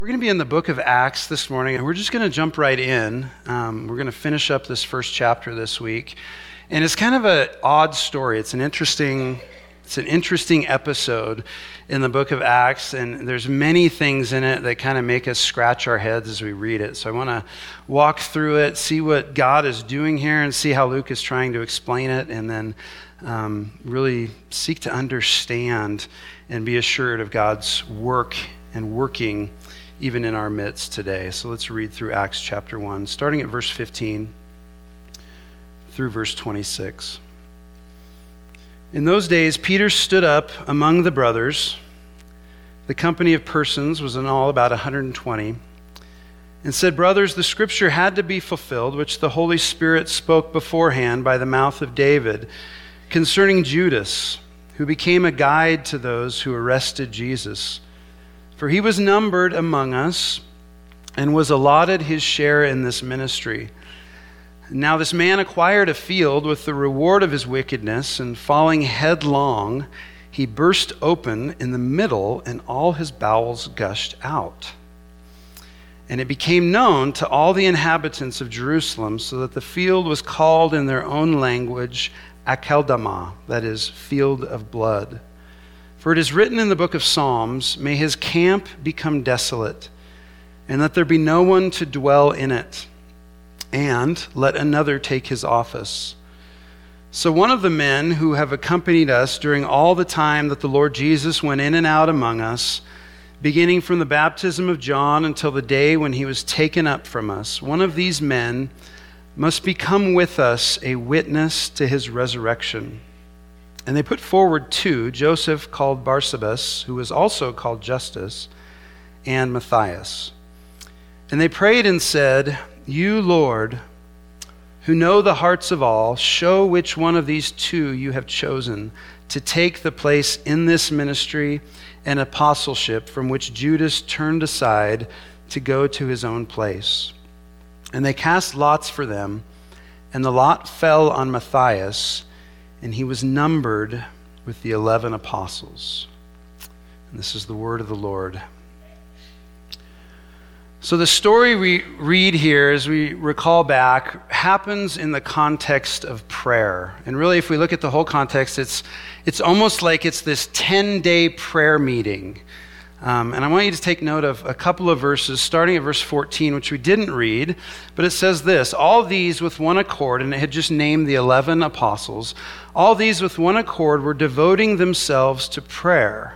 We're going to be in the book of Acts this morning, and we're just going to jump right in. We're going to finish up this first chapter this week, and it's kind of an odd story. It's an interesting episode in the book of Acts, and there's many things in it that kind of make us scratch our heads as we read it. So I want to walk through it, see what God is doing here, and see how Luke is trying to explain it, and then really seek to understand and be assured of God's work and working even in our midst today. So let's read through Acts chapter 1, starting at verse 15 through verse 26. In those days, Peter stood up among the brothers. The company of persons was in all about 120, and said, "Brothers, the scripture had to be fulfilled, which the Holy Spirit spoke beforehand by the mouth of David, concerning Judas, who became a guide to those who arrested Jesus. For he was numbered among us and was allotted his share in this ministry. Now this man acquired a field with the reward of his wickedness, and falling headlong, he burst open in the middle, and all his bowels gushed out. And it became known to all the inhabitants of Jerusalem, so that the field was called in their own language Akeldama, that is, field of blood. For it is written in the book of Psalms, may his camp become desolate, and let there be no one to dwell in it, and let another take his office. So one of the men who have accompanied us during all the time that the Lord Jesus went in and out among us, beginning from the baptism of John until the day when he was taken up from us, one of these men must become with us a witness to his resurrection." And they put forward two, Joseph called Barsabas, who was also called Justus, and Matthias. And they prayed and said, "You, Lord, who know the hearts of all, show which one of these two you have chosen to take the place in this ministry and apostleship from which Judas turned aside to go to his own place." And they cast lots for them, and the lot fell on Matthias, and he was numbered with the 11 apostles. And this is the word of the Lord. So the story we read here, as we recall back, happens in the context of prayer. And really, if we look at the whole context, it's almost like it's this 10-day prayer meeting. And I want you to take note of a couple of verses, starting at verse 14, which we didn't read, but it says this: "All these with one accord," and it had just named the 11 apostles, "all these with one accord were devoting themselves to prayer."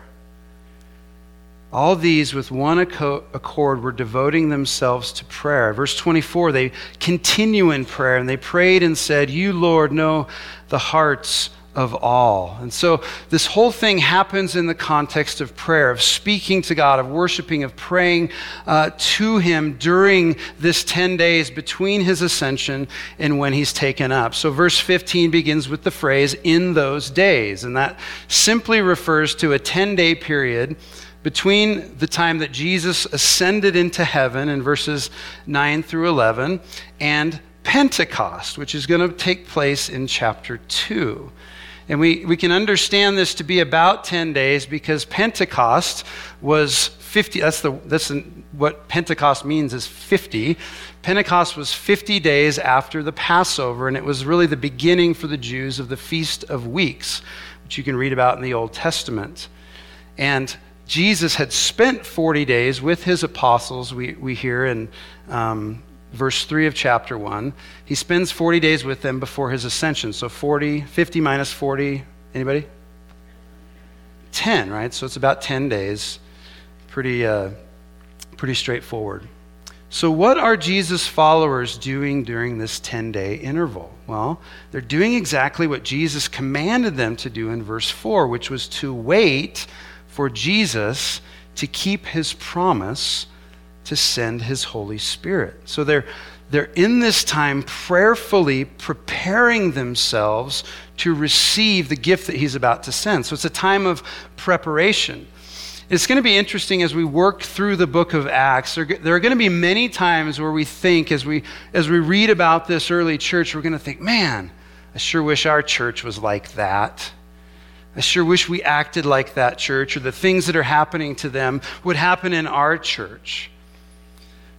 All these with one accord were devoting themselves to prayer. Verse 24, they continue in prayer, and they prayed and said, "You, Lord, know the hearts of all." And so this whole thing happens in the context of prayer, of speaking to God, of worshiping, of praying to him during this 10 days between his ascension and when he's taken up. So verse 15 begins with the phrase, "in those days," and that simply refers to a 10-day period between the time that Jesus ascended into heaven in verses 9 through 11 and Pentecost, which is going to take place in chapter 2. And we can understand this to be about 10 days because Pentecost was 50. That's what Pentecost means, is 50. Pentecost was 50 days after the Passover, and it was really the beginning for the Jews of the Feast of Weeks, which you can read about in the Old Testament. And Jesus had spent 40 days with his apostles, we hear in verse 3 of chapter 1. He spends 40 days with them before his ascension. So 50 minus 40, anybody? 10, right? So it's about 10 days. Pretty straightforward. So what are Jesus' followers doing during this 10-day interval? Well, they're doing exactly what Jesus commanded them to do in verse 4, which was to wait for Jesus to keep his promise to send his Holy Spirit. So they're in this time prayerfully preparing themselves to receive the gift that he's about to send. So it's a time of preparation. It's going to be interesting as we work through the book of Acts. There are going to be many times where we think, as we read about this early church, we're going to think, man, I sure wish our church was like that. I sure wish we acted like that church, or the things that are happening to them would happen in our church.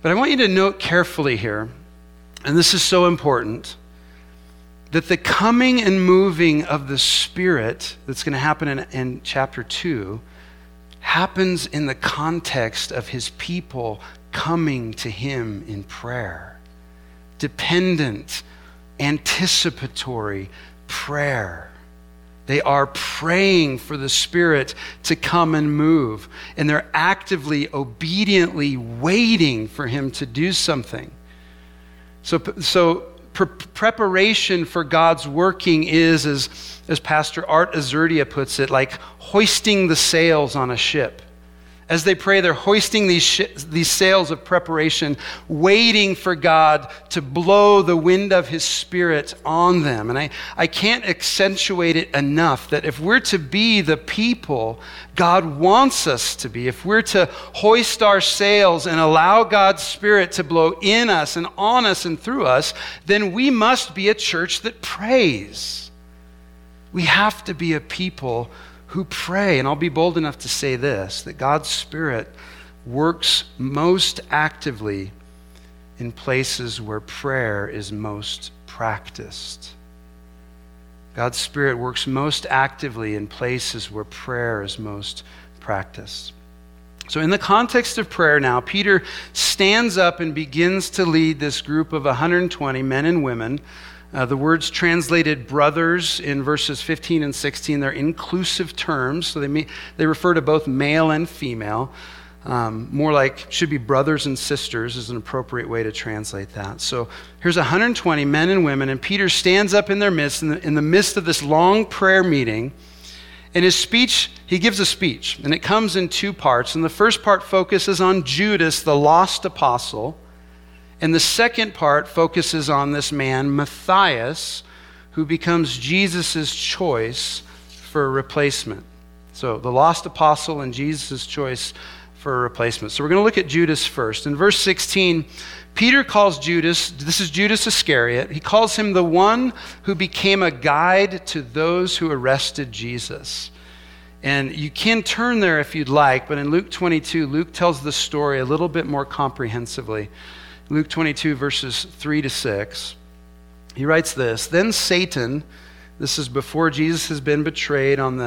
But I want you to note carefully here, and this is so important, that the coming and moving of the Spirit that's going to happen in chapter 2 happens in the context of his people coming to him in prayer. Dependent, anticipatory prayer. They are praying for the Spirit to come and move, and they're actively, obediently waiting for him to do something. So preparation for God's working is, as Pastor Art Azurdia puts it, like hoisting the sails on a ship. As they pray, they're hoisting these sails of preparation, waiting for God to blow the wind of his Spirit on them. And I can't accentuate it enough that if we're to be the people God wants us to be, if we're to hoist our sails and allow God's Spirit to blow in us and on us and through us, then we must be a church that prays. We have to be a people who pray. And I'll be bold enough to say this, that God's Spirit works most actively in places where prayer is most practiced. God's Spirit works most actively in places where prayer is most practiced. So in the context of prayer now, Peter stands up and begins to lead this group of 120 men and women. The words translated brothers in verses 15 and 16, they're inclusive terms, so they refer to both male and female. More like, should be brothers and sisters is an appropriate way to translate that. So here's 120 men and women, and Peter stands up in their midst, in the midst of this long prayer meeting. In his speech, he gives a speech, and it comes in two parts. And the first part focuses on Judas, the lost apostle. And the second part focuses on this man, Matthias, who becomes Jesus' choice for a replacement. So the lost apostle and Jesus' choice for a replacement. So we're going to look at Judas first. In verse 16, Peter calls Judas, this is Judas Iscariot, he calls him the one who became a guide to those who arrested Jesus. And you can turn there if you'd like, but in Luke 22, Luke tells the story a little bit more comprehensively. Luke 22, verses 3 to 6, he writes this, "Then Satan," this is before Jesus has been betrayed on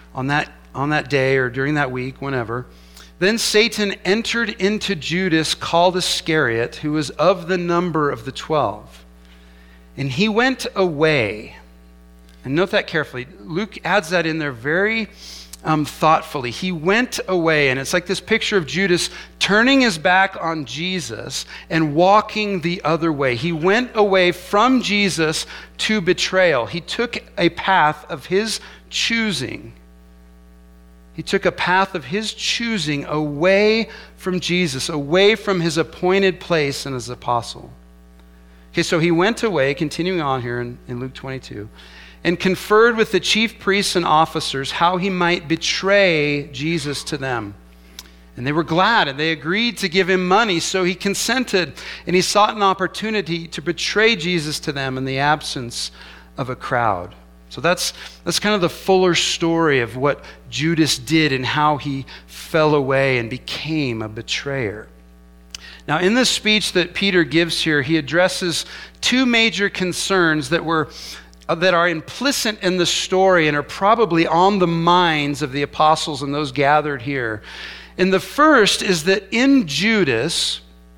that day or during that week, whenever, "Then Satan entered into Judas called Iscariot, who was of the number of the 12. And he went away." And note that carefully. Luke adds that in there very thoughtfully. He went away, and it's like this picture of Judas turning his back on Jesus and walking the other way. He went away from Jesus to betrayal. He took a path of his choosing. He took a path of his choosing away from Jesus, away from his appointed place and his apostle. Okay, so he went away, continuing on here in Luke 22, and conferred with the chief priests and officers how he might betray Jesus to them. And they were glad, and they agreed to give him money, so he consented, and he sought an opportunity to betray Jesus to them in the absence of a crowd. So that's kind of the fuller story of what Judas did and how he fell away and became a betrayer. Now, in this speech that Peter gives here, he addresses two major concerns that are implicit in the story and are probably on the minds of the apostles and those gathered here. And the first is that in Judas,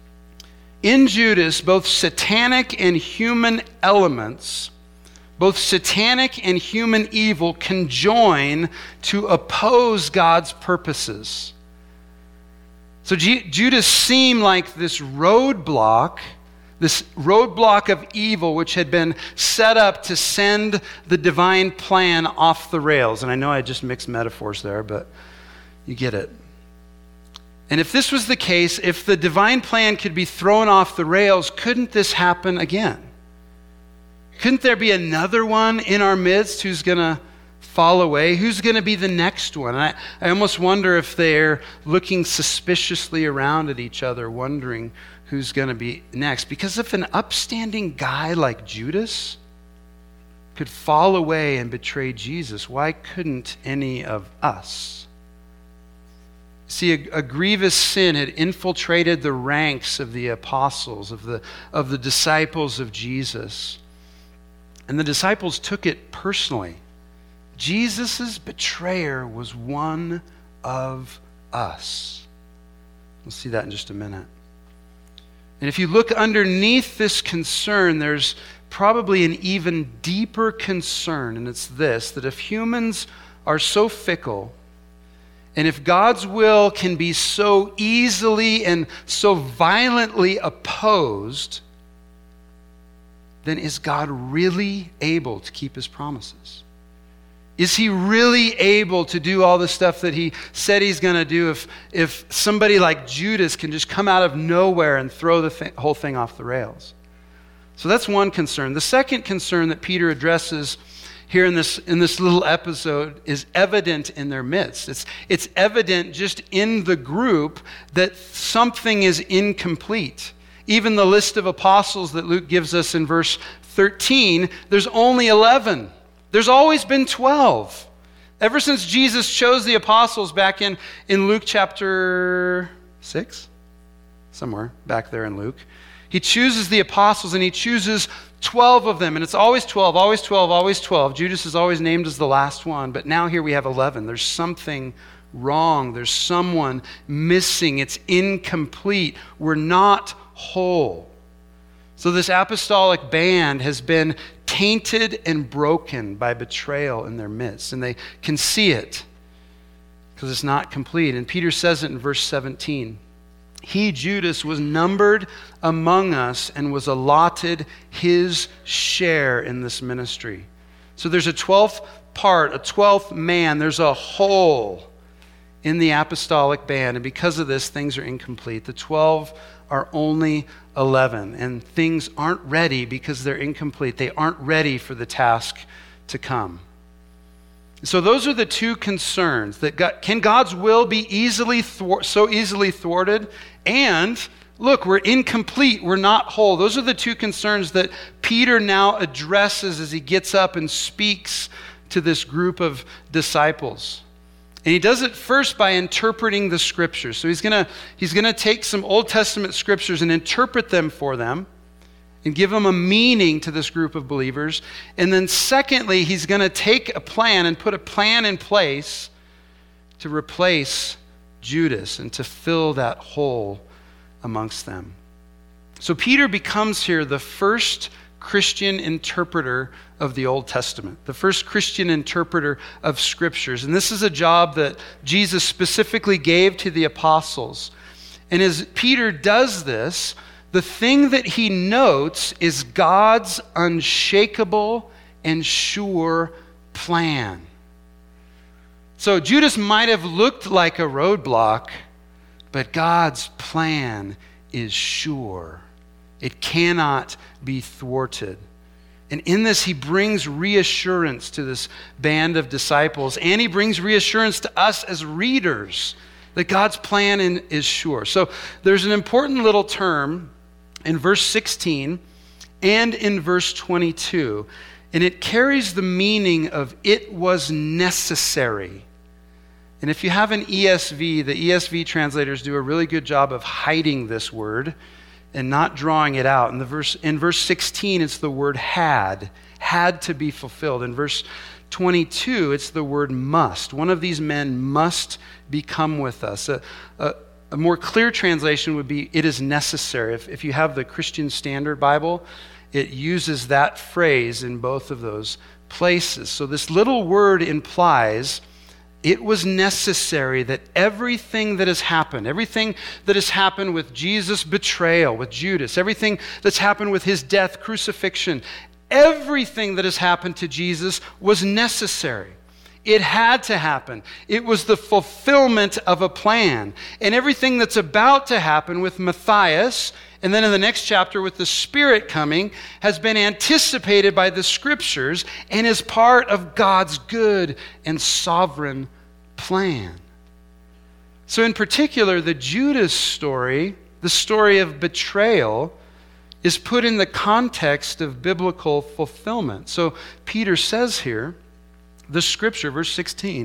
both satanic and human elements, both satanic and human evil conjoin to oppose God's purposes. So Judas seemed like this roadblock of evil which had been set up to send the divine plan off the rails. And I know I just mixed metaphors there, but you get it. And if this was the case, if the divine plan could be thrown off the rails, couldn't this happen again? Couldn't there be another one in our midst who's going to fall away? Who's going to be the next one? I almost wonder if they're looking suspiciously around at each other, wondering who's going to be next. Because if an upstanding guy like Judas could fall away and betray Jesus, why couldn't any of us? See, a grievous sin had infiltrated the ranks of the apostles, of the disciples of Jesus. And the disciples took it personally. Jesus' betrayer was one of us. We'll see that in just a minute. And if you look underneath this concern, there's probably an even deeper concern, and it's this, that if humans are so fickle, and if God's will can be so easily and so violently opposed, then is God really able to keep his promises? Is he really able to do all the stuff that he said he's going to do if somebody like Judas can just come out of nowhere and throw the whole thing off the rails? So that's one concern. The second concern that Peter addresses here in this little episode is evident in their midst. It's evident just in the group that something is incomplete. Even the list of apostles that Luke gives us in verse 13, there's only 11. There's always been 12. Ever since Jesus chose the apostles back in Luke chapter 6, somewhere back there in Luke, he chooses the apostles and he chooses 12 of them. And it's always 12, always 12, always 12. Judas is always named as the last one. But now here we have 11. There's something wrong. There's someone missing. It's incomplete. We're not whole. So this apostolic band has been tainted and broken by betrayal in their midst. And they can see it because it's not complete. And Peter says it in verse 17. He, Judas, was numbered among us and was allotted his share in this ministry. So there's a 12th part, a 12th man. There's a hole in the apostolic band. And because of this, things are incomplete. The 12 are only 11. And things aren't ready because they're incomplete. They aren't ready for the task to come. So those are the two concerns. Can God's will be so easily thwarted? And look, we're incomplete. We're not whole. Those are the two concerns that Peter now addresses as he gets up and speaks to this group of disciples. And he does it first by interpreting the scriptures. So he's going to take some Old Testament scriptures and interpret them for them and give them a meaning to this group of believers. And then secondly, he's going to take a plan and put a plan in place to replace Judas and to fill that hole amongst them. So Peter becomes here the first Christian interpreter of the Old Testament, the first Christian interpreter of scriptures. And this is a job that Jesus specifically gave to the apostles. And as Peter does this, the thing that he notes is God's unshakable and sure plan. So Judas might have looked like a roadblock, but God's plan is sure. It cannot be thwarted. And in this, he brings reassurance to this band of disciples, and he brings reassurance to us as readers that God's plan is sure. So there's an important little term in verse 16 and in verse 22, and it carries the meaning of it was necessary. And if you have an ESV, the ESV translators do a really good job of hiding this word and not drawing it out. In verse 16, it's the word had to be fulfilled. In verse 22, it's the word must. One of these men must become with us. A more clear translation would be, it is necessary. If you have the Christian Standard Bible, it uses that phrase in both of those places. So this little word implies it was necessary that everything that has happened with Jesus' betrayal, with Judas, everything that's happened with his death, crucifixion, everything that has happened to Jesus was necessary. It had to happen. It was the fulfillment of a plan. And everything that's about to happen with Matthias, and then in the next chapter with the Spirit coming, has been anticipated by the Scriptures and is part of God's good and sovereign plan. So in particular, the Judas story, the story of betrayal, is put in the context of biblical fulfillment. So Peter says here, the scripture, verse 16,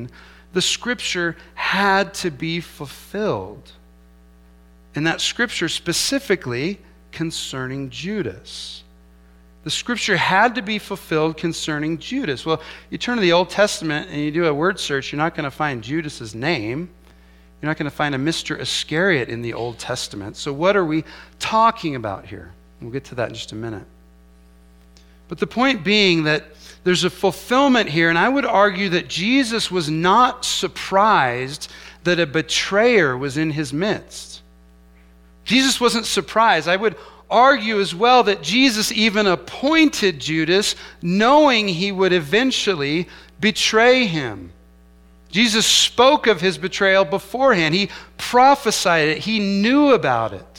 the scripture had to be fulfilled. And that scripture specifically concerning Judas. The scripture had to be fulfilled concerning Judas. Well, you turn to the Old Testament and you do a word search, you're not going to find Judas's name. You're not going to find a Mr. Iscariot in the Old Testament. So what are we talking about here? We'll get to that in just a minute. But the point being that there's a fulfillment here, and I would argue that Jesus was not surprised that a betrayer was in his midst. Jesus wasn't surprised. I would argue as well that Jesus even appointed Judas knowing he would eventually betray him. Jesus spoke of his betrayal beforehand. He prophesied it. He knew about it.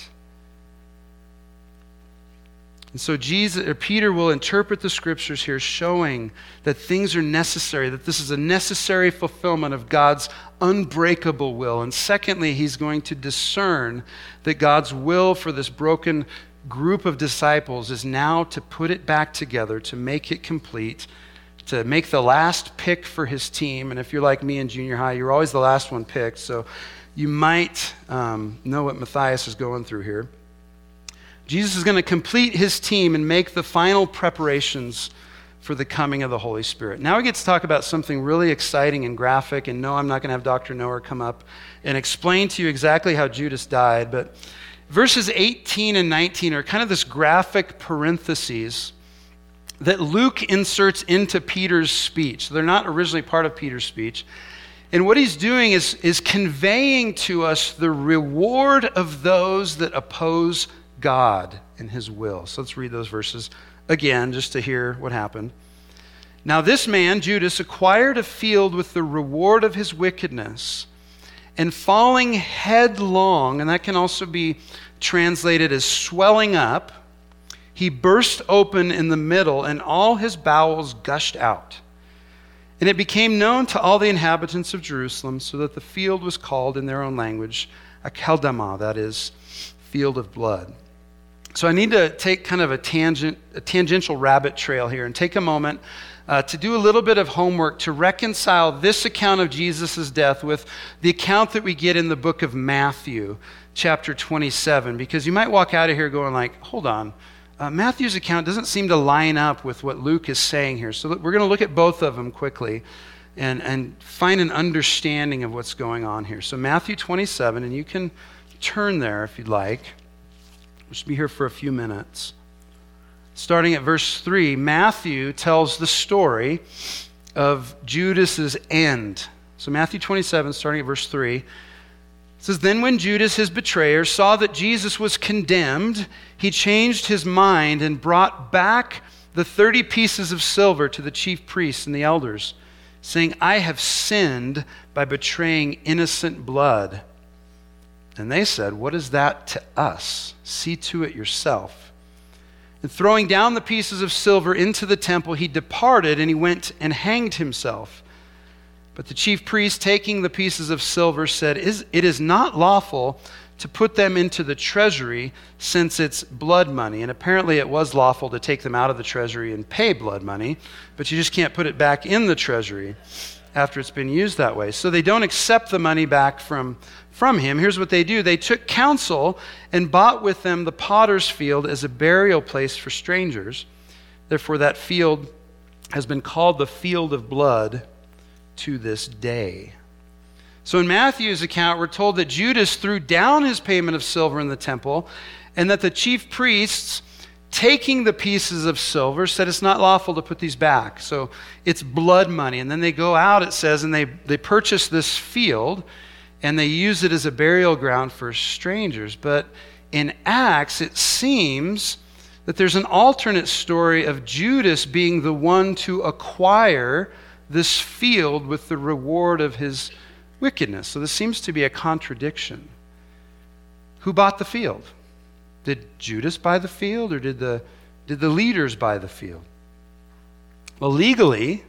And so Peter will interpret the scriptures here showing that things are necessary, that this is a necessary fulfillment of God's unbreakable will. And secondly, he's going to discern that God's will for this broken group of disciples is now to put it back together, to make it complete, to make the last pick for his team. And if you're like me in junior high, you're always the last one picked. So you might know what Matthias is going through here. Jesus is going to complete his team and make the final preparations for the coming of the Holy Spirit. Now we get to talk about something really exciting and graphic. And no, I'm not going to have Dr. Noer come up and explain to you exactly how Judas died. But verses 18 and 19 are kind of this graphic parentheses that Luke inserts into Peter's speech. They're not originally part of Peter's speech. And what he's doing is conveying to us the reward of those that oppose God and his will. So let's read those verses again just to hear what happened. Now this man, Judas, acquired a field with the reward of his wickedness, and falling headlong, and that can also be translated as swelling up, he burst open in the middle, and all his bowels gushed out. And it became known to all the inhabitants of Jerusalem, so that the field was called in their own language Akeldama, that is, field of blood. So I need to take kind of a tangential rabbit trail here and take a moment to do a little bit of homework to reconcile this account of Jesus' death with the account that we get in the book of Matthew, chapter 27, because you might walk out of here going like, hold on, Matthew's account doesn't seem to line up with what Luke is saying here. So we're going to look at both of them quickly and find an understanding of what's going on here. So Matthew 27, and you can turn there if you'd like. We'll just be here for a few minutes. Starting at verse 3, Matthew tells the story of Judas's end. So Matthew 27, starting at verse 3, it says, Then when Judas, his betrayer, saw that Jesus was condemned, he changed his mind and brought back the 30 pieces of silver to the chief priests and the elders, saying, I have sinned by betraying innocent blood. And they said, What is that to us? See to it yourself. And throwing down the pieces of silver into the temple, he departed and he went and hanged himself. But the chief priest, taking the pieces of silver, said, It is not lawful to put them into the treasury, since it's blood money. And apparently it was lawful to take them out of the treasury and pay blood money, but you just can't put it back in the treasury after it's been used that way. So they don't accept the money back from him. Here's what they do. They took counsel and bought with them the potter's field as a burial place for strangers. Therefore that field has been called the field of blood to this day. So in Matthew's account, we're told that Judas threw down his payment of silver in the temple, and that the chief priests, taking the pieces of silver, said it's not lawful to put these back. So it's blood money. And then they go out, it says, and they purchase this field, and they use it as a burial ground for strangers. But in Acts, it seems that there's an alternate story of Judas being the one to acquire this field with the reward of his wickedness. So this seems to be a contradiction. Who bought the field? Did Judas buy the field, or did the leaders buy the field? Well, legally,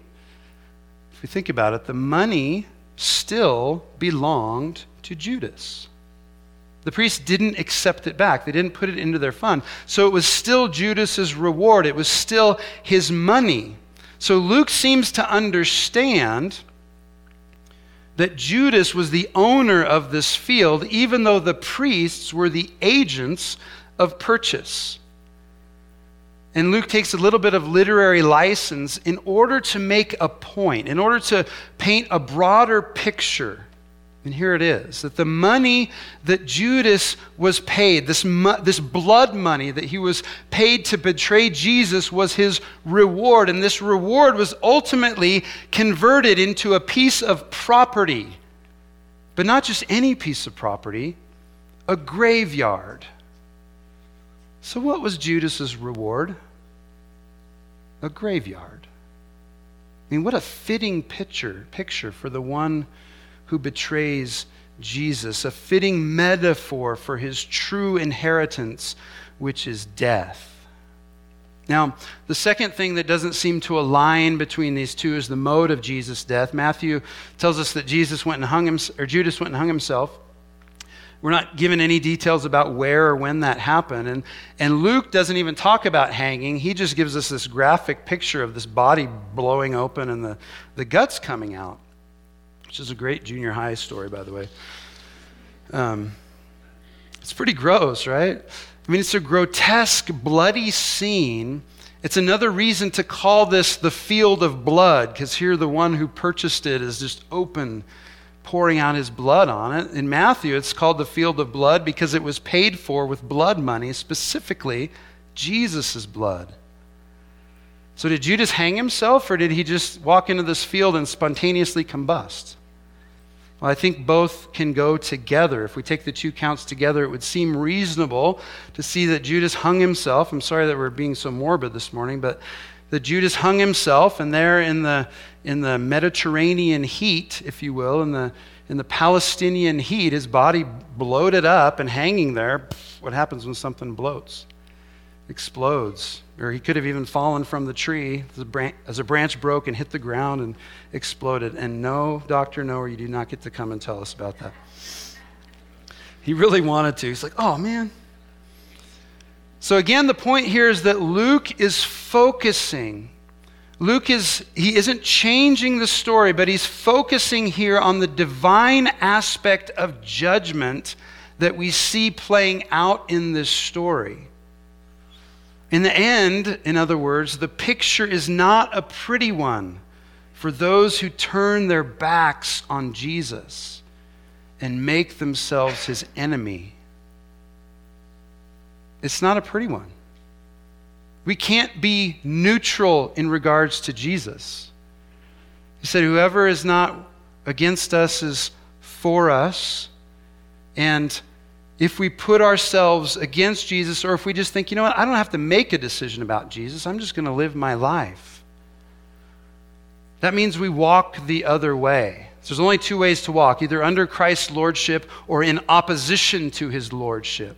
if we think about it, the money still belonged to Judas. The priests didn't accept it back. They didn't put it into their fund. So it was still Judas's reward. It was still his money. So Luke seems to understand that Judas was the owner of this field, even though the priests were the agents of purchase. And Luke takes a little bit of literary license in order to make a point, in order to paint a broader picture. And here it is, that the money that Judas was paid, this blood money that he was paid to betray Jesus, was his reward. And this reward was ultimately converted into a piece of property. But not just any piece of property, a graveyard. So what was Judas's reward? A graveyard. I mean, what a fitting picture for the one who betrays Jesus, a fitting metaphor for his true inheritance, which is death. Now, the second thing that doesn't seem to align between these two is the mode of Jesus' death. Matthew tells us that Judas went and hung himself. We're not given any details about where or when that happened. And Luke doesn't even talk about hanging. He just gives us this graphic picture of this body blowing open and the guts coming out, which is a great junior high story, by the way. It's pretty gross, right? I mean, it's a grotesque, bloody scene. It's another reason to call this the field of blood, because here the one who purchased it is just open, pouring out his blood on it. In Matthew, it's called the field of blood because it was paid for with blood money, specifically Jesus' blood. So did Judas hang himself, or did he just walk into this field and spontaneously combust? Well, I think both can go together. If we take the two counts together, it would seem reasonable to see that Judas hung himself. I'm sorry that we're being so morbid this morning, but that Judas hung himself, and there in the Mediterranean heat, if you will, in the Palestinian heat, his body bloated up and hanging there. What happens when something bloats? Explodes. Or he could have even fallen from the tree as a branch broke and hit the ground and exploded. And no, Dr. Noah, you do not get to come and tell us about that. He really wanted to. He's like, oh man. So again, the point here is that Luke is focusing. He isn't changing the story, but he's focusing here on the divine aspect of judgment that we see playing out in this story. In the end, in other words, the picture is not a pretty one for those who turn their backs on Jesus and make themselves his enemy. It's not a pretty one. We can't be neutral in regards to Jesus. He said, whoever is not against us is for us. And if we put ourselves against Jesus, or if we just think, you know what, I don't have to make a decision about Jesus, I'm just going to live my life, that means we walk the other way. So there's only two ways to walk, either under Christ's lordship or in opposition to his lordship.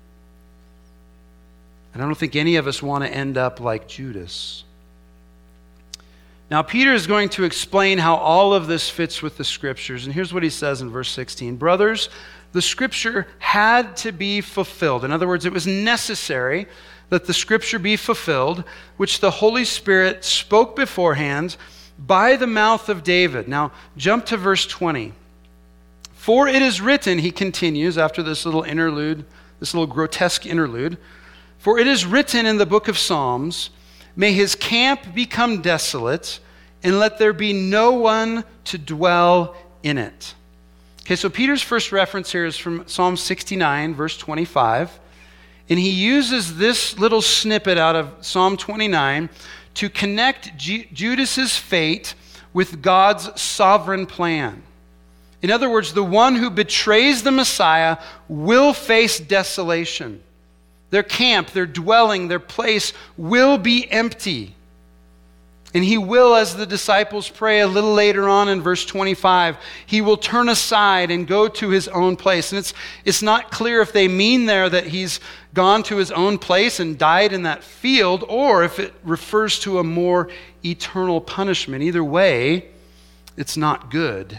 And I don't think any of us want to end up like Judas. Now, Peter is going to explain how all of this fits with the Scriptures. And here's what he says in verse 16. Brothers, the Scripture had to be fulfilled. In other words, it was necessary that the Scripture be fulfilled, which the Holy Spirit spoke beforehand by the mouth of David. Now, jump to verse 20. For it is written, he continues after this little interlude, this little grotesque interlude, for it is written in the book of Psalms, may his camp become desolate, and let there be no one to dwell in it. Okay, so Peter's first reference here is from Psalm 69, verse 25. And he uses this little snippet out of Psalm 29 to connect Judas's fate with God's sovereign plan. In other words, the one who betrays the Messiah will face desolation. Their camp, their dwelling, their place will be empty. And he will, as the disciples pray a little later on in verse 25, he will turn aside and go to his own place. And it's not clear if they mean there that he's gone to his own place and died in that field, or if it refers to a more eternal punishment. Either way, it's not good.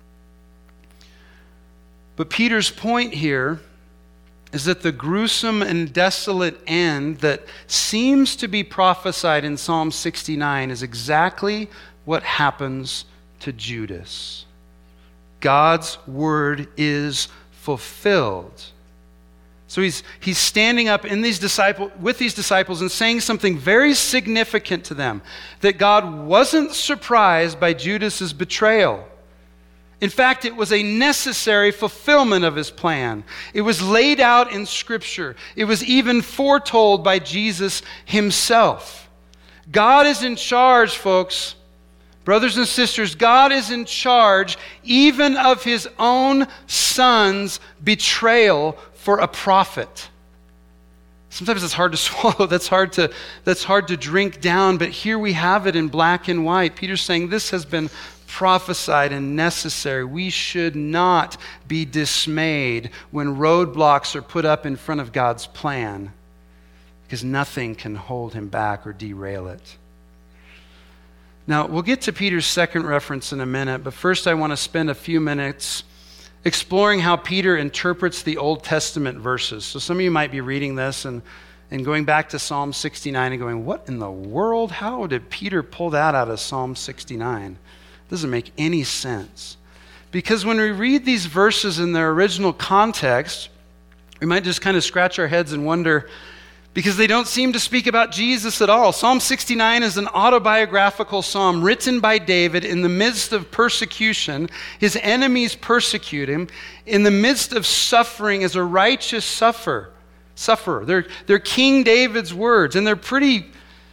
But Peter's point here is that the gruesome and desolate end that seems to be prophesied in Psalm 69 is exactly what happens to Judas. God's word is fulfilled. So he's standing up with these disciples and saying something very significant to them, that God wasn't surprised by Judas's betrayal. In fact, it was a necessary fulfillment of his plan. It was laid out in Scripture. It was even foretold by Jesus himself. God is in charge, folks. Brothers and sisters, God is in charge even of his own son's betrayal for a prophet. Sometimes it's hard to swallow. That's hard to drink down, but here we have it in black and white. Peter's saying this has been prophesied and necessary. We should not be dismayed when roadblocks are put up in front of God's plan, because nothing can hold him back or derail it. Now, we'll get to Peter's second reference in a minute, but first I want to spend a few minutes exploring how Peter interprets the Old Testament verses. So some of you might be reading this and going back to Psalm 69 and going, what in the world? How did Peter pull that out of Psalm 69? It doesn't make any sense. Because when we read these verses in their original context, we might just kind of scratch our heads and wonder, because they don't seem to speak about Jesus at all. Psalm 69 is an autobiographical psalm written by David in the midst of persecution. His enemies persecute him in the midst of suffering as a righteous sufferer. They're King David's words, and they're pretty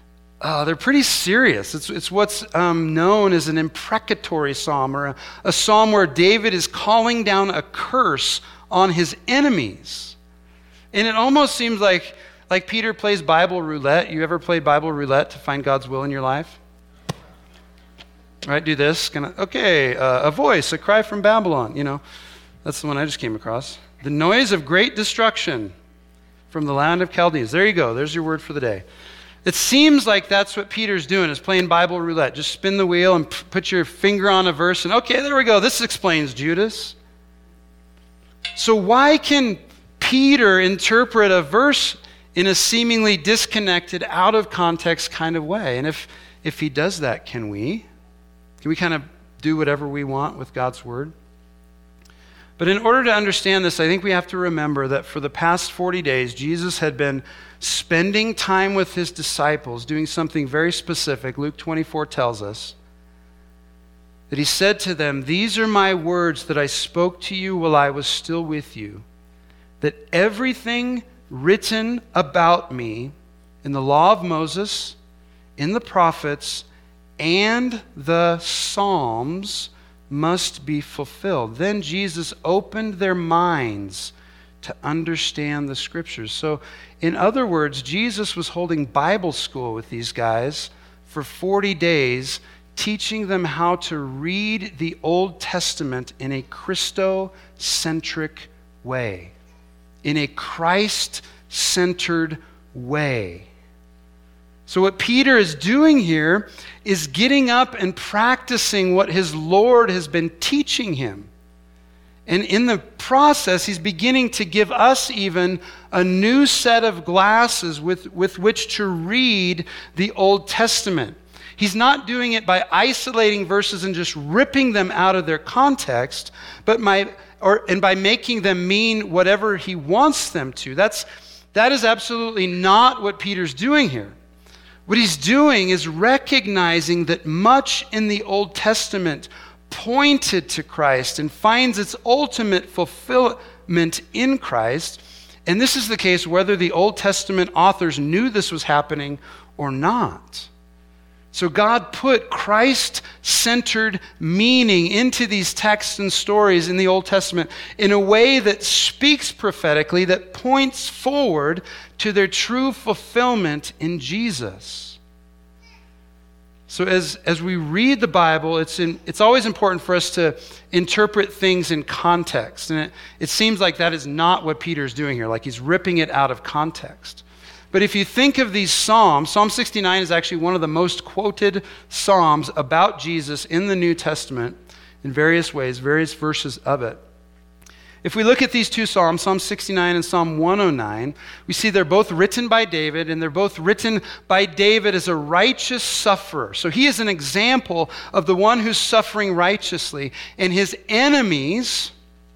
serious. It's what's known as an imprecatory psalm, or a psalm where David is calling down a curse on his enemies. And it almost seems like Peter plays Bible roulette. You ever played Bible roulette to find God's will in your life? Right, do this. A voice, a cry from Babylon. That's the one I just came across. The noise of great destruction from the land of Chaldeans. There you go. There's your word for the day. It seems like that's what Peter's doing, is playing Bible roulette. Just spin the wheel and put your finger on a verse and, okay, there we go. This explains Judas. So why can Peter interpret a verse in a seemingly disconnected, out of context kind of way? And if he does that, can we kind of do whatever we want with God's word? But in order to understand this, I think we have to remember that for the past 40 days, Jesus had been spending time with his disciples, doing something very specific. Luke 24 tells us that he said to them, "These are my words that I spoke to you while I was still with you, that everything written about me in the law of Moses, in the prophets, and the Psalms must be fulfilled." Then Jesus opened their minds to understand the Scriptures. So, in other words, Jesus was holding Bible school with these guys for 40 days, teaching them how to read the Old Testament in a Christocentric way, in a Christ-centered way. So what Peter is doing here is getting up and practicing what his Lord has been teaching him. And in the process, he's beginning to give us even a new set of glasses with which to read the Old Testament. He's not doing it by isolating verses and just ripping them out of their context, but by making them mean whatever he wants them to. That is absolutely not what Peter's doing here. What he's doing is recognizing that much in the Old Testament pointed to Christ and finds its ultimate fulfillment in Christ. And this is the case whether the Old Testament authors knew this was happening or not. So God put Christ-centered meaning into these texts and stories in the Old Testament in a way that speaks prophetically, that points forward to their true fulfillment in Jesus. So as we read the Bible, it's always important for us to interpret things in context. And it seems like that is not what Peter's doing here, like he's ripping it out of context. But if you think of these Psalms, Psalm 69 is actually one of the most quoted Psalms about Jesus in the New Testament in various ways, various verses of it. If we look at these two Psalms, Psalm 69 and Psalm 109, we see they're both written by David, and they're both written by David as a righteous sufferer. So he is an example of the one who's suffering righteously, and his enemies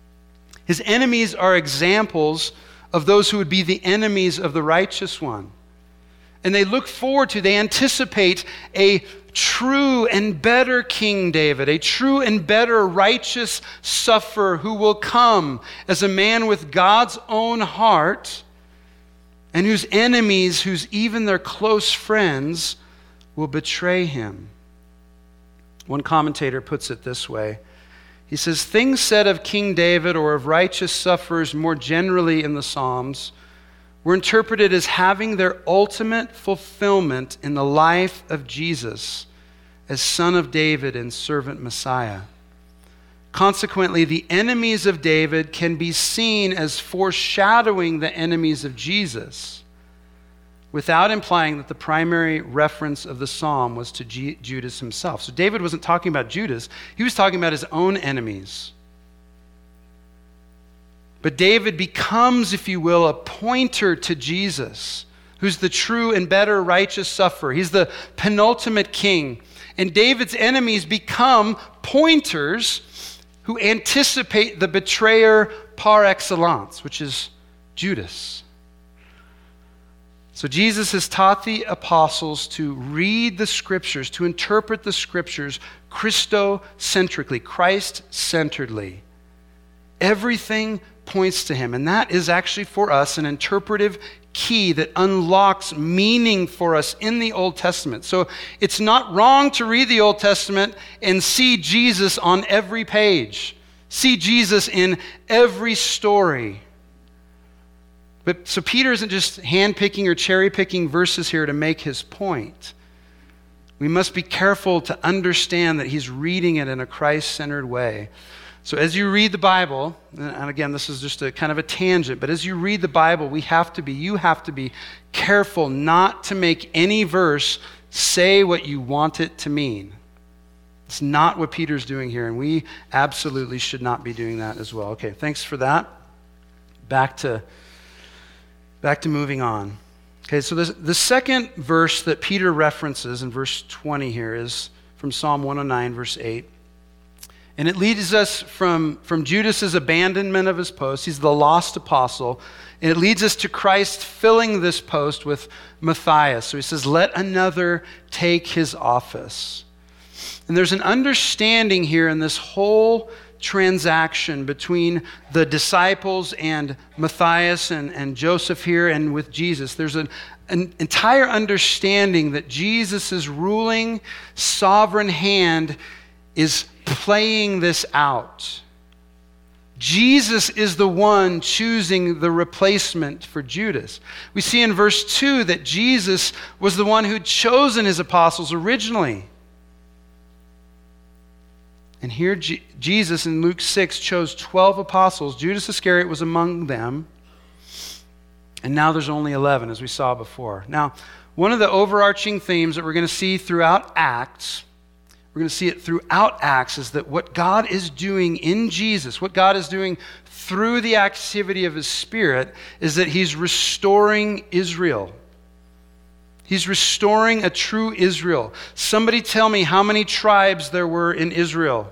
are examples of those who would be the enemies of the righteous one. And they look forward to, they anticipate a true and better King David, a true and better righteous sufferer who will come as a man with God's own heart, and whose enemies, whose even their close friends, will betray him. One commentator puts it this way. He says, things said of King David or of righteous sufferers more generally in the Psalms were interpreted as having their ultimate fulfillment in the life of Jesus as Son of David and servant Messiah. Consequently, the enemies of David can be seen as foreshadowing the enemies of Jesus, without implying that the primary reference of the psalm was to Judas himself. So David wasn't talking about Judas, he was talking about his own enemies. But David becomes, if you will, a pointer to Jesus, who's the true and better righteous sufferer. He's the penultimate king. And David's enemies become pointers who anticipate the betrayer par excellence, which is Judas. So Jesus has taught the apostles to read the scriptures, to interpret the scriptures Christocentrically, Christ-centeredly. Everything points to him, and that is actually for us an interpretive key that unlocks meaning for us in the Old Testament. So it's not wrong to read the Old Testament and see Jesus on every page, see Jesus in every story. But so Peter isn't just handpicking or cherry-picking verses here to make his point. We must be careful to understand that he's reading it in a Christ-centered way. So as you read the Bible, and again, this is just a kind of a tangent, but as you read the Bible, you have to be careful not to make any verse say what you want it to mean. It's not what Peter's doing here, and we absolutely should not be doing that as well. Okay, thanks for that. Back to moving on. Okay, so the second verse that Peter references in verse 20 here is from Psalm 109, verse 8. And it leads us from Judas's abandonment of his post. He's the lost apostle. And it leads us to Christ filling this post with Matthias. So he says, let another take his office. And there's an understanding here in this whole transaction between the disciples and Matthias and Joseph here and with Jesus. There's an entire understanding that Jesus' ruling sovereign hand is playing this out. Jesus is the one choosing the replacement for Judas. We see in verse 2 that Jesus was the one who'd chosen his apostles originally. And here Jesus in Luke 6 chose 12 apostles. Judas Iscariot was among them. And now there's only 11, as we saw before. Now, one of the overarching themes that we're going to see throughout Acts, is that what God is doing in Jesus, what God is doing through the activity of his Spirit, is that he's restoring Israel. He's restoring a true Israel. Somebody tell me how many tribes there were in Israel.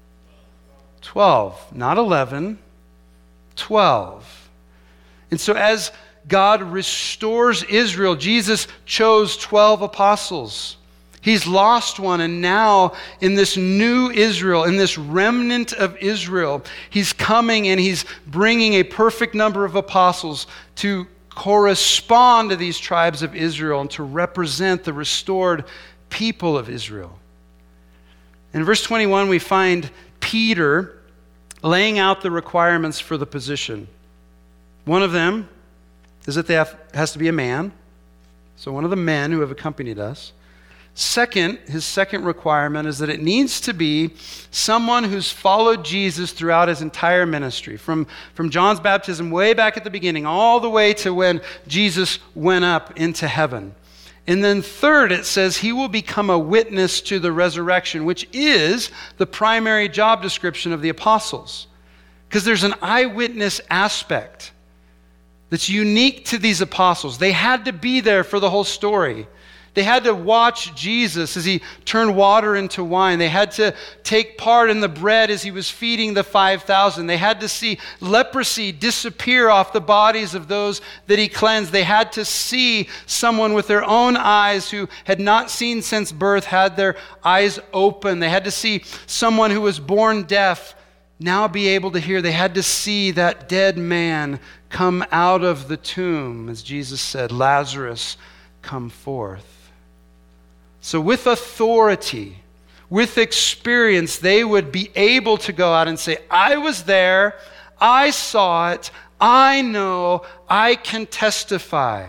12. Not 11. 12. And so as God restores Israel, Jesus chose 12 apostles. He's lost one, and now in this new Israel, in this remnant of Israel, he's coming and he's bringing a perfect number of apostles to correspond to these tribes of Israel and to represent the restored people of Israel. In verse 21, we find Peter laying out the requirements for the position. One of them is that has to be a man. So one of the men who have accompanied us. Second, his second requirement is that it needs to be someone who's followed Jesus throughout his entire ministry, from John's baptism way back at the beginning, all the way to when Jesus went up into heaven. And then third, it says he will become a witness to the resurrection, which is the primary job description of the apostles. because there's an eyewitness aspect that's unique to these apostles. They had to be there for the whole story. They had to watch Jesus as he turned water into wine. They had to take part in the bread as he was feeding the 5,000. They had to see leprosy disappear off the bodies of those that he cleansed. They had to see someone with their own eyes who had not seen since birth had their eyes open. They had to see someone who was born deaf now be able to hear. They had to see that dead man come out of the tomb, as Jesus said, Lazarus, come forth. So with authority, with experience, they would be able to go out and say, I was there, I saw it, I know, I can testify.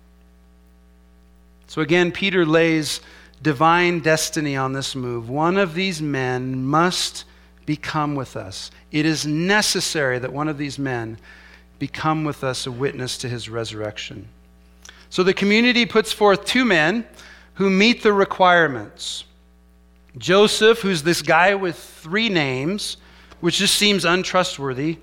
So again, Peter lays divine destiny on this move. One of these men must become with us. It is necessary that one of these men become with us a witness to his resurrection. So the community puts forth two men who meet the requirements. Joseph, who's this guy with 3 names, which just seems untrustworthy.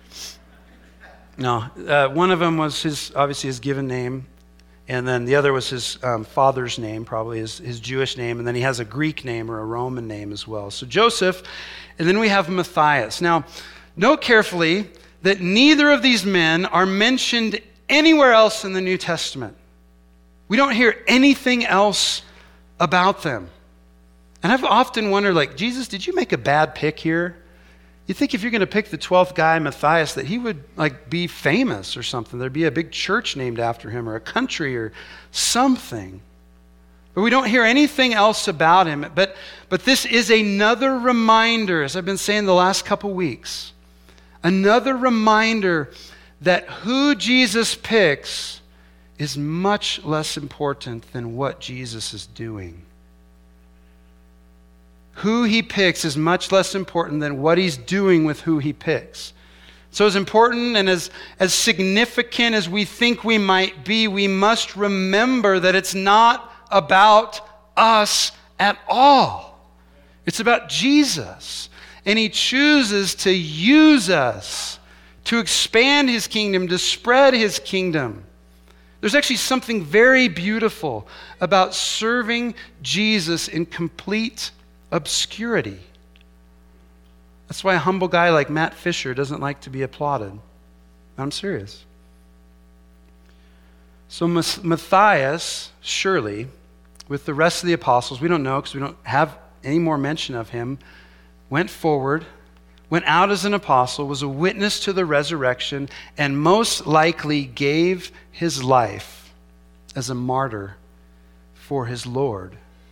No, one of them was obviously his given name, and then the other was his father's name, probably his Jewish name, and then he has a Greek name or a Roman name as well. So Joseph, and then we have Matthias. Now, note carefully that neither of these men are mentioned anywhere else in the New Testament. We don't hear anything else about them. And I've often wondered, like, Jesus, did you make a bad pick here? You'd think if you're going to pick the 12th guy, Matthias, that he would be famous or something. There'd be a big church named after him or a country or something. But we don't hear anything else about him. But this is another reminder, as I've been saying the last couple weeks, another reminder that who Jesus picks is much less important than what Jesus is doing. Who he picks is much less important than what he's doing with who he picks. So as important and as significant as we think we might be, we must remember that it's not about us at all. It's about Jesus. And he chooses to use us to expand his kingdom, to spread his kingdom. There's actually something very beautiful about serving Jesus in complete obscurity. That's why a humble guy like Matt Fisher doesn't like to be applauded. I'm serious. So Matthias, surely, with the rest of the apostles, we don't know because we don't have any more mention of him, went forward, went out as an apostle, was a witness to the resurrection, and most likely gave his life as a martyr for his Lord,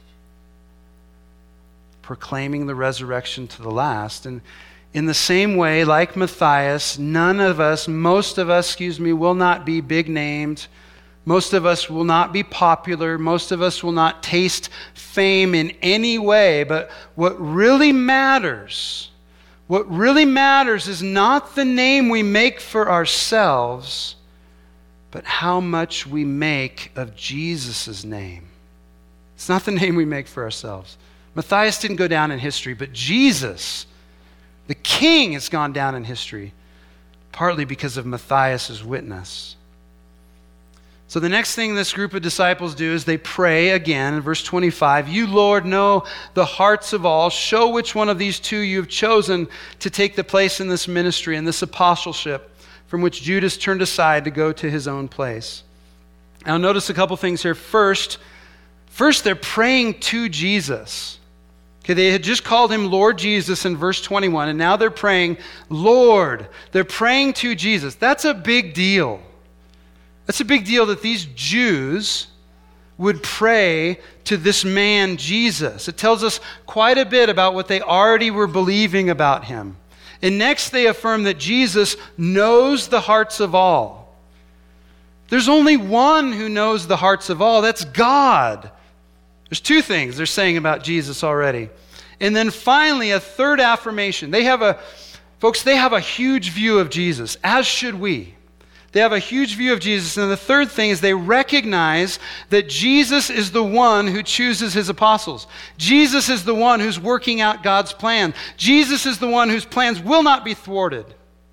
proclaiming the resurrection to the last. And in the same way, like Matthias, most of us, will not be big named. Most of us will not be popular. Most of us will not taste fame in any way. But what really matters is not the name we make for ourselves, but how much we make of Jesus' name. It's not the name we make for ourselves. Matthias didn't go down in history, but Jesus, the King, has gone down in history, partly because of Matthias' witness. So the next thing this group of disciples do is they pray again in verse 25, "You, Lord, know the hearts of all. Show which one of these two you have chosen to take the place in this ministry and this apostleship from which Judas turned aside to go to his own place." Now notice a couple things here. First, they're praying to Jesus. Okay, they had just called him Lord Jesus in verse 21, and now they're praying, Lord. They're praying to Jesus. That's a big deal. That's a big deal that these Jews would pray to this man, Jesus. It tells us quite a bit about what they already were believing about him. And next they affirm that Jesus knows the hearts of all. There's only one who knows the hearts of all. That's God. There's two things they're saying about Jesus already. And then finally, a third affirmation. They have a huge view of Jesus, as should we. They have a huge view of Jesus. And the third thing is they recognize that Jesus is the one who chooses his apostles. Jesus is the one who's working out God's plan. Jesus is the one whose plans will not be thwarted.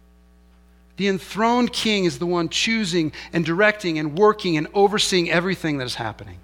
The enthroned king is the one choosing and directing and working and overseeing everything that is happening.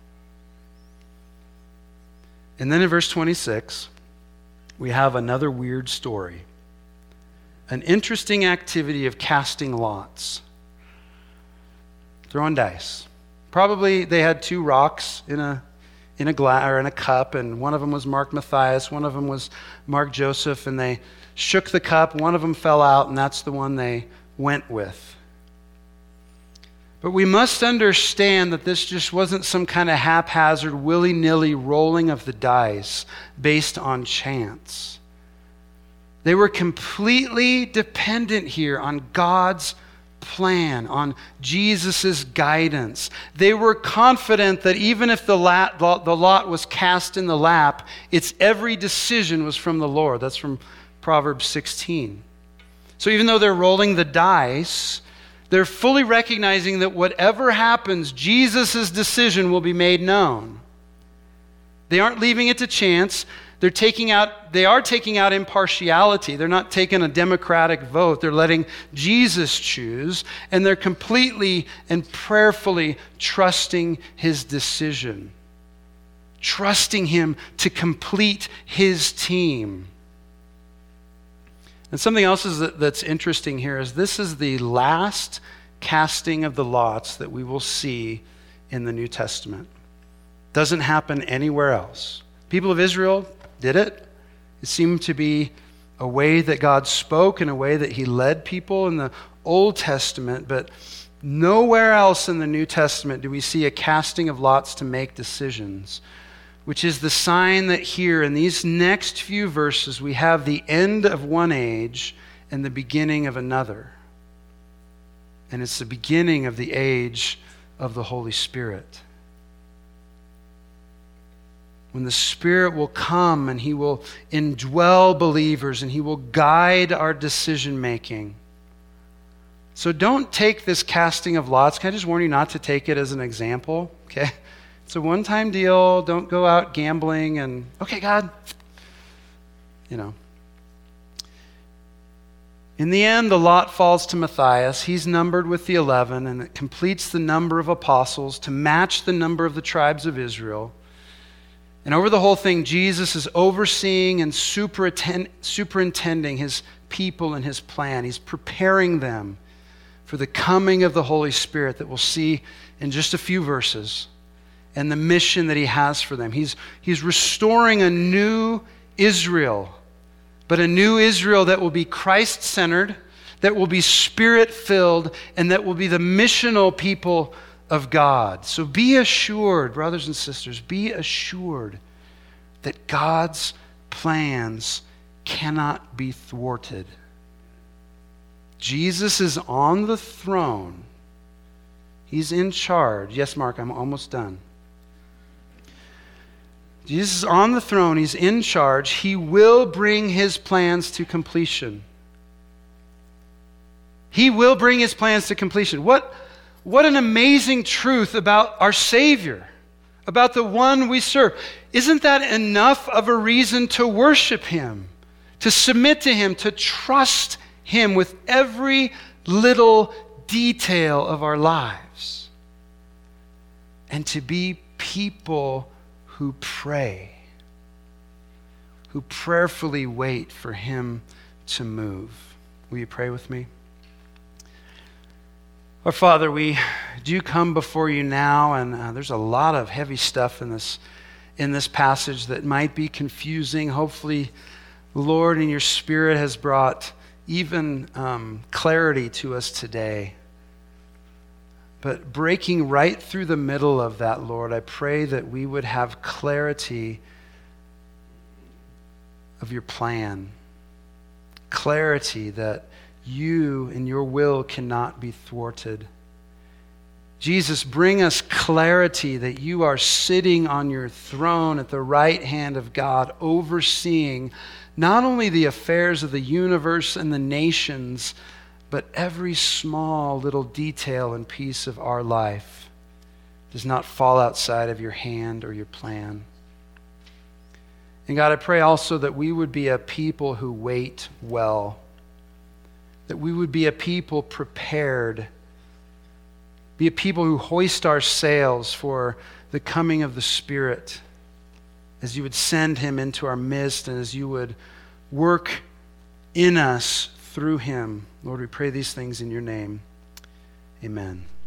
And then in verse 26, we have another weird story. An interesting activity of casting lots. Throwing dice. Probably they had two rocks in a glass or in a cup, and one of them was marked Matthias, one of them was marked Joseph, and they shook the cup, one of them fell out, and that's the one they went with. But we must understand that this just wasn't some kind of haphazard, willy-nilly rolling of the dice based on chance. They were completely dependent here on God's plan, on Jesus' guidance. They were confident that even if the lot was cast in the lap, its every decision was from the Lord. That's from Proverbs 16. So even though they're rolling the dice, they're fully recognizing that whatever happens, Jesus' decision will be made known. They aren't leaving it to chance. They are taking out impartiality. They're not taking a democratic vote. They're letting Jesus choose, and they're completely and prayerfully trusting his decision, trusting him to complete his team. And something else that's interesting here is this is the last casting of the lots that we will see in the New Testament. Doesn't happen anywhere else. People of Israel did it. It seemed to be a way that God spoke and a way that he led people in the Old Testament, but nowhere else in the New Testament do we see a casting of lots to make decisions, which is the sign that here in these next few verses we have the end of one age and the beginning of another. And it's the beginning of the age of the Holy Spirit. When the Spirit will come and he will indwell believers and he will guide our decision making. So don't take this casting of lots. Can I just warn you not to take it as an example? Okay? It's a one-time deal. Don't go out gambling and, okay, God, In the end, the lot falls to Matthias. He's numbered with the 11, and it completes the number of apostles to match the number of the tribes of Israel. And over the whole thing, Jesus is overseeing and superintending his people and his plan. He's preparing them for the coming of the Holy Spirit that we'll see in just a few verses, and the mission that he has for them. He's restoring a new Israel, but a new Israel that will be Christ-centered, that will be Spirit-filled, and that will be the missional people of God. So be assured, brothers and sisters, be assured that God's plans cannot be thwarted. Jesus is on the throne. He's in charge. Yes, Mark, I'm almost done. Jesus is on the throne. He's in charge. He will bring his plans to completion. He will bring his plans to completion. What an amazing truth about our Savior, about the one we serve. Isn't that enough of a reason to worship him, to submit to him, to trust him with every little detail of our lives, and to be people who pray, who prayerfully wait for him to move? Will you pray with me? Our Father, we do come before you now, and there's a lot of heavy stuff in this passage that might be confusing. Hopefully, Lord, and your Spirit has brought even clarity to us today. But breaking right through the middle of that, Lord, I pray that we would have clarity of your plan, clarity that you and your will cannot be thwarted. Jesus, bring us clarity that you are sitting on your throne at the right hand of God, overseeing not only the affairs of the universe and the nations, but every small little detail and piece of our life does not fall outside of your hand or your plan. And God, I pray also that we would be a people who wait well. that we would be a people prepared, be a people who hoist our sails for the coming of the Spirit, as you would send him into our midst and as you would work in us through him. Lord, we pray these things in your name. Amen.